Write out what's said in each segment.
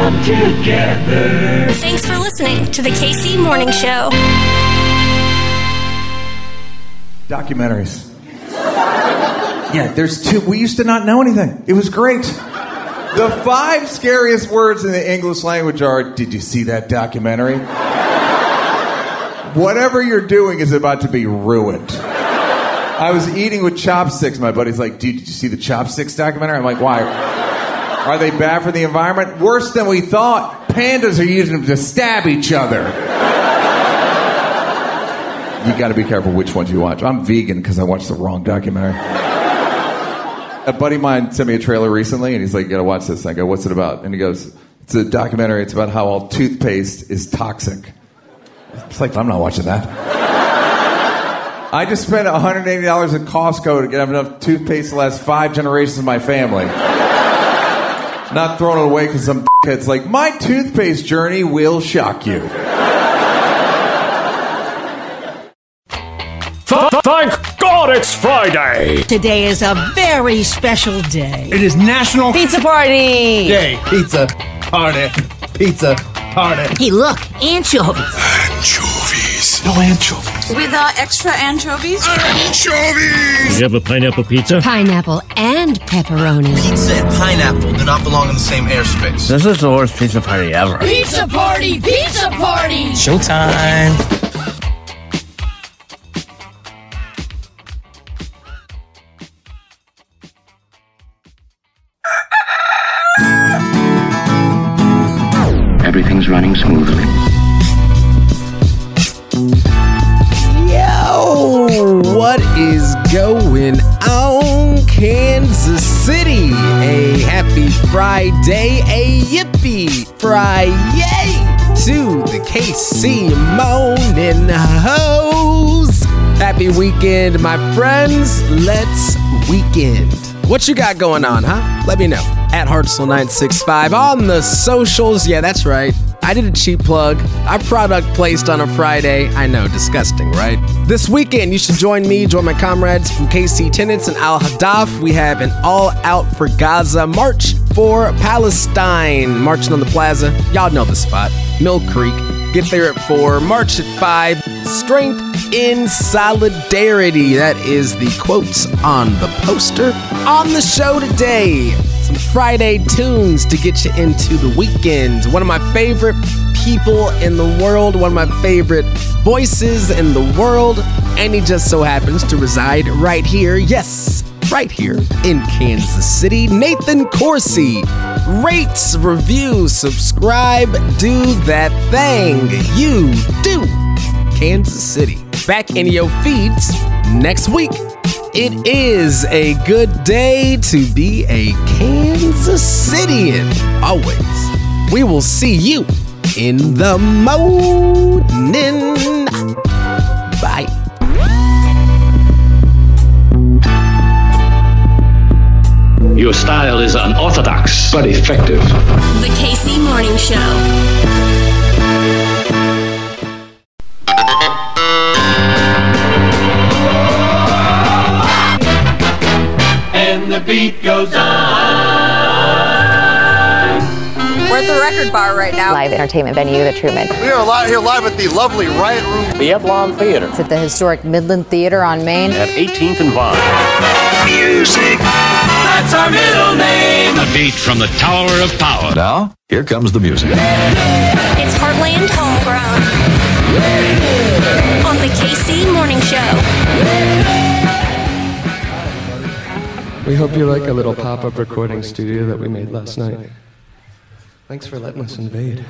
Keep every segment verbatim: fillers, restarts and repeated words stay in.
come together. Thanks for listening to the K C Morning Show. Documentaries. Yeah, there's two. We used to not know anything. It was great. The five scariest words in the English language are, did you see that documentary? Whatever you're doing is about to be ruined. I was eating with chopsticks. My buddy's like, dude, did you see the chopsticks documentary? I'm like, why? Are they bad for the environment? Worse than we thought. Pandas are using them to stab each other. You got to be careful which ones you watch. I'm vegan because I watched the wrong documentary. A buddy of mine sent me a trailer recently, and he's like, you got to watch this. And I go, what's it about? And he goes, it's a documentary. It's about how all toothpaste is toxic. It's like, I'm not watching that. I just spent one hundred eighty dollars at Costco to get enough toothpaste to last five generations of my family. Not throwing it away because some kid's like, my toothpaste journey will shock you. Thank God it's Friday! Today is a very special day. It is National Pizza Party Day. Pizza Party. Pizza Party. Hey, look, anchovies. Anchovies. No anchovies. With uh, extra anchovies? Anchovies! You have a pineapple pizza? Pineapple and pepperoni. Pizza and pineapple do not belong in the same airspace. This is the worst pizza party ever. Pizza party! Pizza party! Showtime! Everything's running smoothly. Yo, what is going on, Kansas City? A happy Friday, a yippee Friday to the K C Morning Hoes. Happy weekend, my friends. Let's weekend. What you got going on, huh? Let me know. At Hartzell nine six five on the socials. Yeah, that's right. I did a cheap plug. Our product placed on a Friday. I know, disgusting, right? This weekend, you should join me, join my comrades from K C Tenants and Al Hadaf. We have an all-out for Gaza march for Palestine. Marching on the plaza. Y'all know the spot. Mill Creek. Get there at four. March at five. Strength in solidarity. That is the quotes on the poster. On the show today, some Friday tunes to get you into the weekend. One of my favorite people in the world, one of my favorite voices in the world, and he just so happens to reside right here, yes, right here in Kansas City. Nathan Corsi. Rate, review, subscribe, do that thing. You do. Kansas City. Back in your feeds next week. It is a good day to be a Kansas Cityan. Always. We will see you in the morning. Bye. Your style is unorthodox, but effective. The K C Morning Show. And the beat goes on. We're at the Record Bar right now. Live entertainment venue, the Truman. We are live here live at the lovely Riot Room. The Eblon Theater. It's at the historic Midland Theater on Main. At eighteenth and Vine. Music. That's our middle name. A beat from the Tower of Power. Now, here comes the music. It's Heartland Homegrown. On the K C Morning Show. We hope you like a little pop-up recording studio that we made last night. Thanks for letting us invade.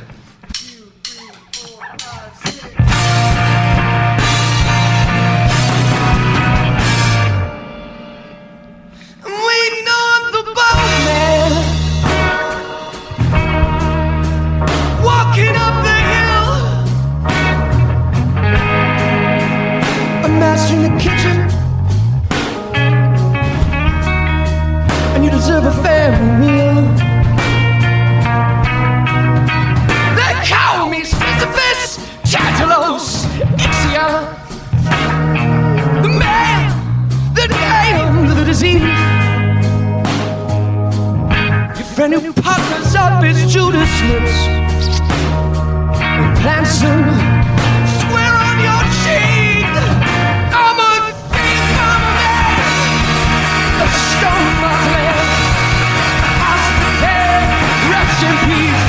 I'm waiting on the boatman, walking up the hill. I'm mastering the kitchen, and you deserve a family meal. and puckers up his Judas lips and plants them square on your cheek. I'm a thief, I'm a man, a stone mausoleum, a house of the dead, rest in peace.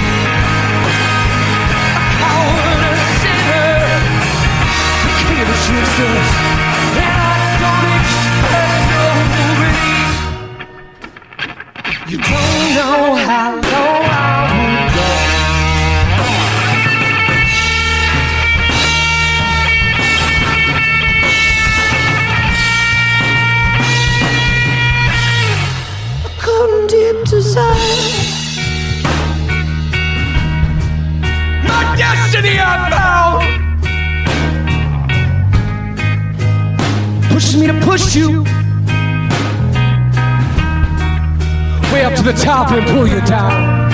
A coward, a sinner, the king of the tricksters, and I don't expect no relief. You don't know how low I would go. I come deep desire, my destiny I found pushes me to push you way up to the top and pull you down.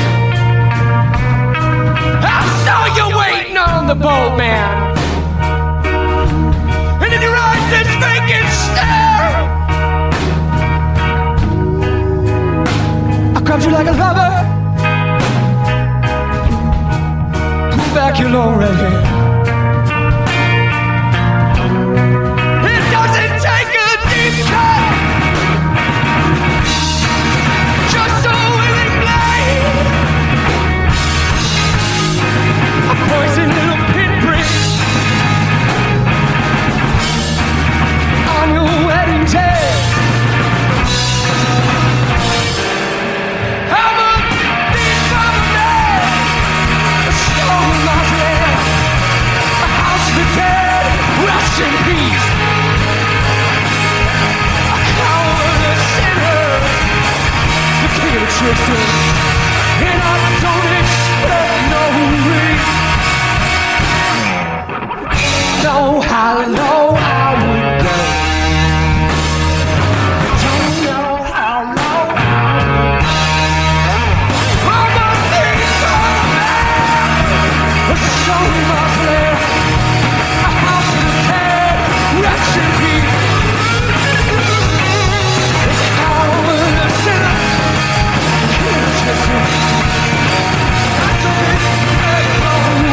I saw you waiting on the boat, man, and in your eyes this vacant stare. I grabbed you like a lover, pull back your long red hair. It doesn't take a deep cut, just a willing blade, a poison little pinprick on your wedding day. I'm a thief, I'm a man, a stone mausoleum, a house of the dead, rest in peace. A coward, a sinner, the king of the tricksters, and I don't expect no relief. Know how low I would go. Don't know how low I would go. I'm a thief, I'm a man, a stone mausoleum, a house of the dead, rest in peace. A coward, a sinner, the king of the tricksters. I don't expect no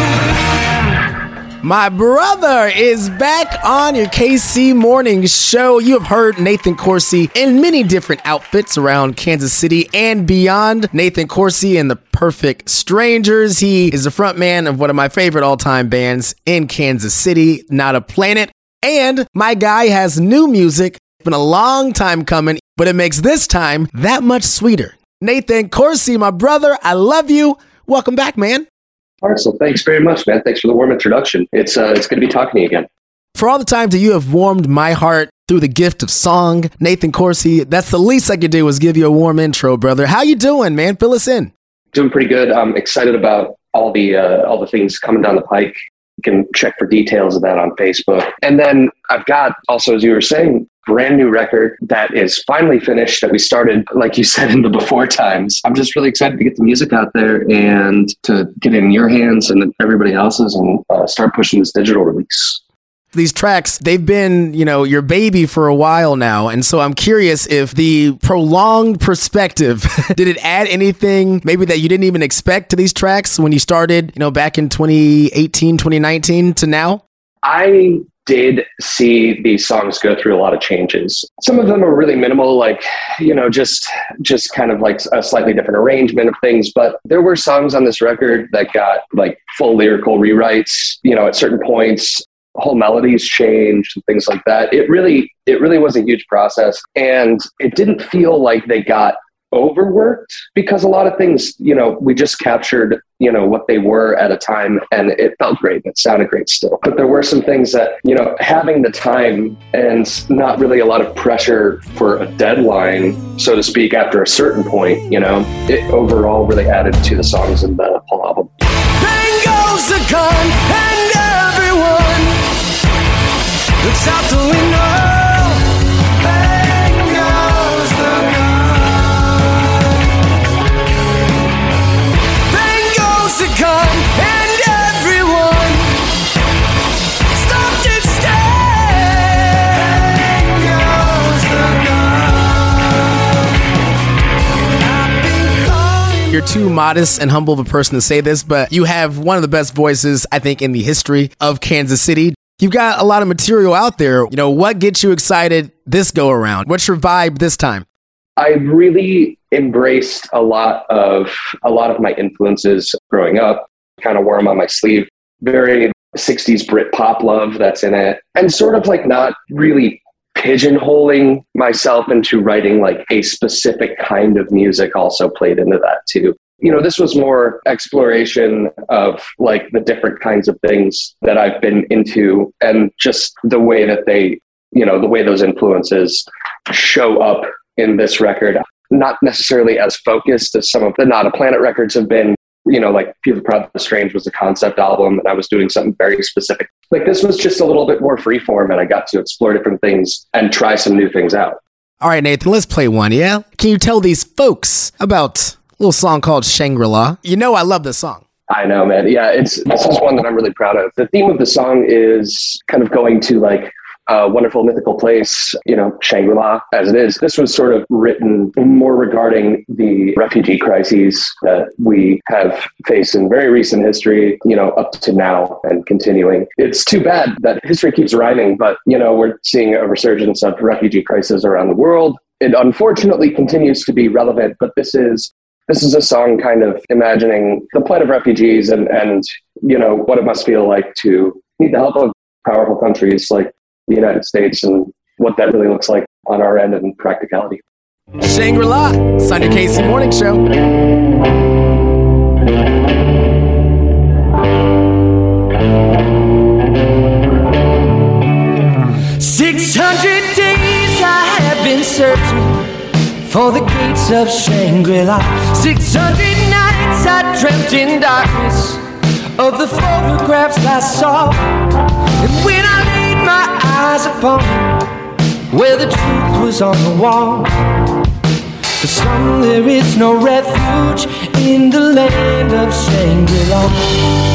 relief. My brother is back on your K C Morning Show. You have heard Nathan Corsi in many different outfits around Kansas City and beyond. Nathan Corsi and the Perfect Strangers. He is the frontman of one of my favorite all-time bands in Kansas City, Not a Planet. And my guy has new music. It's been a long time coming, but it makes this time that much sweeter. Nathan Corsi, my brother, I love you. Welcome back, man. All right, so thanks very much, man. Thanks for the warm introduction. It's uh, it's good to be talking to you again. For all the times that you have warmed my heart through the gift of song, Nathan Corsi, that's the least I could do is give you a warm intro, brother. How you doing, man? Fill us in. Doing pretty good. I'm excited about all the uh, all the things coming down the pike. You can check for details of that on Facebook. And then I've got also, as you were saying, brand new record that is finally finished that we started, like you said, in the before times. I'm just really excited to get the music out there and to get it in your hands and everybody else's and uh, start pushing this digital release. These tracks, they've been, you know, your baby for a while now. And so I'm curious if the prolonged perspective, did it add anything maybe that you didn't even expect to these tracks when you started, you know, back in twenty eighteen, twenty nineteen to now? I did see these songs go through a lot of changes. Some of them are really minimal, like, you know, just just kind of like a slightly different arrangement of things. But there were songs on this record that got like full lyrical rewrites, you know, at certain points. Whole melodies changed and things like that. It really, it really was a huge process. And it didn't feel like they got overworked because a lot of things, you know, we just captured, you know, what they were at a time and it felt great. It sounded great still. But there were some things that, you know, having the time and not really a lot of pressure for a deadline, so to speak, after a certain point, you know, it overall really added to the songs in the whole album. Bang goes the gun and everyone looks out the window. Bang goes the gun. Bang goes the gun and everyone stopped and stared. Bang goes the gun. I've been you're too modest and humble of a person to say this, but you have one of the best voices, I think, in the history of Kansas City. You've got a lot of material out there. You know, what gets you excited this go around? What's your vibe this time? I really embraced a lot of a lot of my influences growing up, kind of wore them on my sleeve. Very sixties Brit pop love that's in it, and sort of like not really pigeonholing myself into writing like a specific kind of music also played into that too. You know, this was more exploration of like the different kinds of things that I've been into and just the way that they, you know, the way those influences show up in this record. Not necessarily as focused as some of the Not a Planet records have been. You know, like Feel the Proud the Strange was a concept album and I was doing something very specific. Like this was just a little bit more freeform and I got to explore different things and try some new things out. All right, Nathan, let's play one, yeah? Can you tell these folks about a little song called Shangri-La? You know I love this song. I know, man. Yeah, it's this is one that I'm really proud of. The theme of the song is kind of going to like a wonderful mythical place, you know, Shangri-La as it is. This was sort of written more regarding the refugee crises that we have faced in very recent history, you know, up to now and continuing. It's too bad that history keeps rhyming, but, you know, we're seeing a resurgence of refugee crises around the world. It unfortunately continues to be relevant, but this is This is a song kind of imagining the plight of refugees and, and, you know, what it must feel like to need the help of powerful countries like the United States and what that really looks like on our end in practicality. Shangri-La, it's on your K C Morning Show. Six hundred days I have been searching for the gates of Shangri-La. Six hundred nights I dreamt in darkness of the photographs I saw. And when I laid my eyes upon where the truth was on the wall, for some there is no refuge in the land of Shangri-La.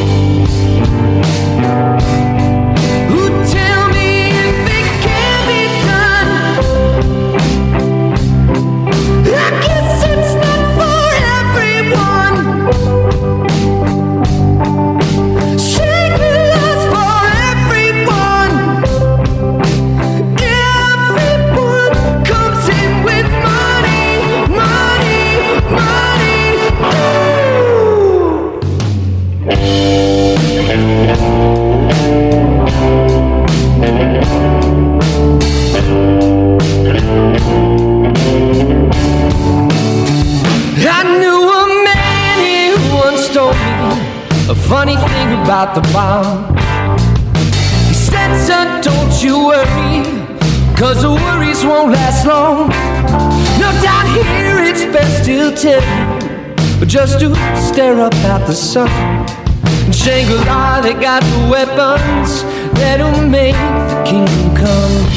A funny thing about the bomb, he said, son, don't you worry, cause the worries won't last long. No doubt here it's best to tell you, just to stare up at the sun. In Shangri-La they got the weapons that'll make the kingdom come.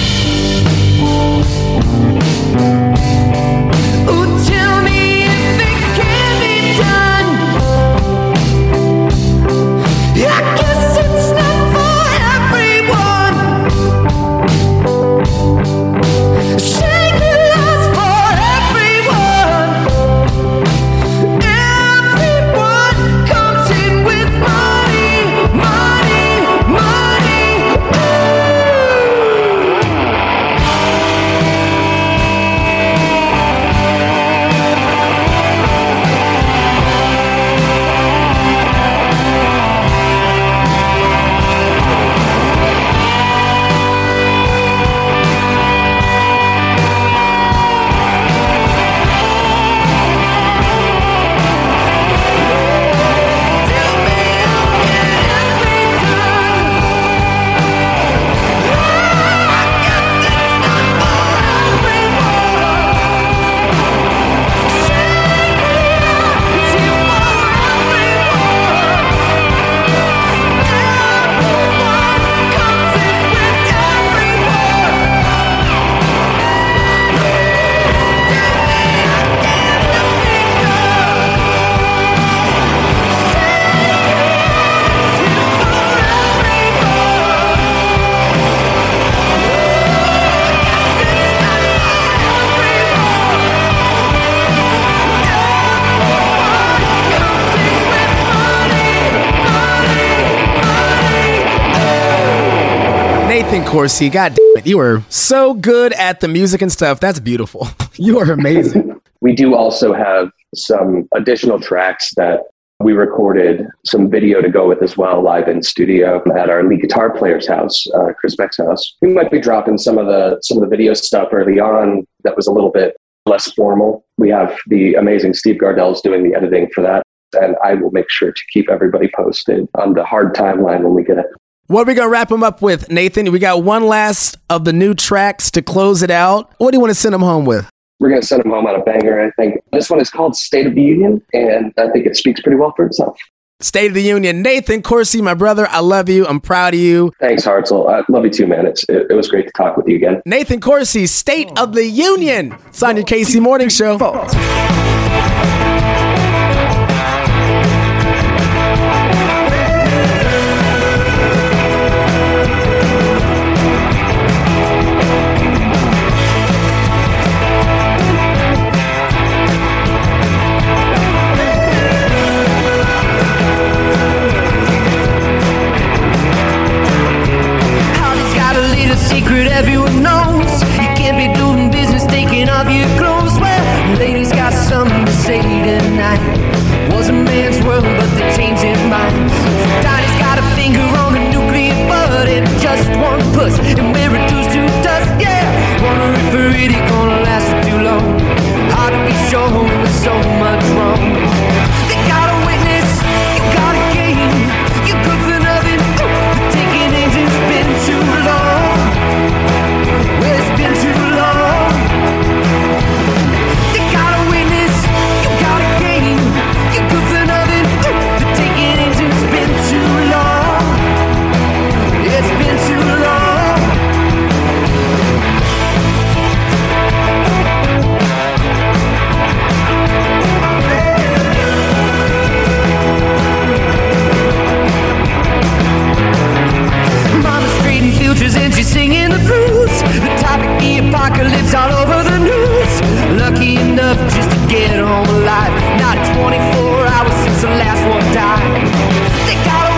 Ooh, tell me if it can be done. I guess it's not for everyone. Shangri-La's for everyone. Everyone comes in with money, money, money. Nathan Corsi, God damn it, you are so good at the music and stuff. That's beautiful. You are amazing. We do also have some additional tracks that we recorded some video to go with as well, live in studio at our lead guitar player's house, uh, Chris Beck's house. We might be dropping some of the some of the video stuff early on that was a little bit less formal. We have the amazing Steve Gardell's doing the editing for that, and I will make sure to keep everybody posted on the hard timeline when we get it. What are we going to wrap them up with, Nathan? We got one last of the new tracks to close it out. What do you want to send them home with? We're going to send them home on a banger, I think. This one is called State of the Union, and I think it speaks pretty well for itself. State of the Union. Nathan Corsi, my brother, I love you. I'm proud of you. Thanks, Hartzell. I love you too, man. It's, it, it was great to talk with you again. Nathan Corsi, State of the Union. It's on your K C Morning Show. Secret everyone knows. You can't be doing business taking off your clothes. Well, ladies got something to say tonight. Was a man's world, but they're changing minds. Donnie's got a finger on the nuclear button, just one push, and we're reduced to dust. Yeah, wonder if we're really gonna last for too long. Hard to be sure when there's so much wrong. They got a witness, you got a game. You good for nothing. The ticking engine's been too long. Well, it's been too long. They got a witness, you got a game. You good for nothing. The ticking engine's been too long. It's been too long. Mama's trading futures and she's singing the blues. The topic, the apocalypse all over the news. Lucky enough just to get home alive. Not twenty-four hours since the last one died. They got a